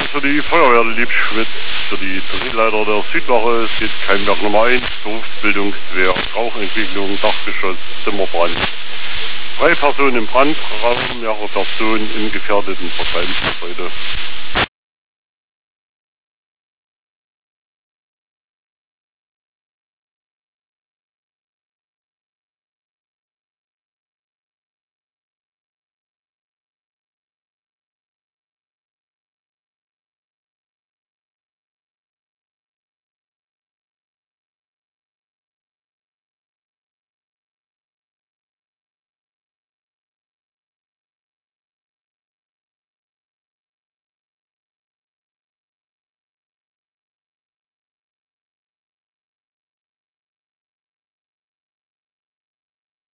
für die Feuerwehr Liebschwitz, für die Drehleiter der Südwache. Es geht Keimwerk Nummer 1, Berufsbildungswehr, Rauchentwicklung, Dachgeschoss, Zimmerbrand. 3 Personen im Brandraum, mehrere Personen im gefährdeten Verteidigungsgebäude.